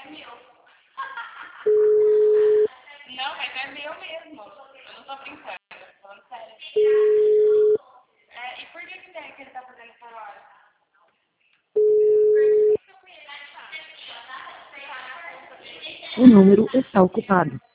Não, mas é meu mesmo. Eu não tô brincando, tô falando sério. E por que ele tá fazendo por hora? O número está ocupado.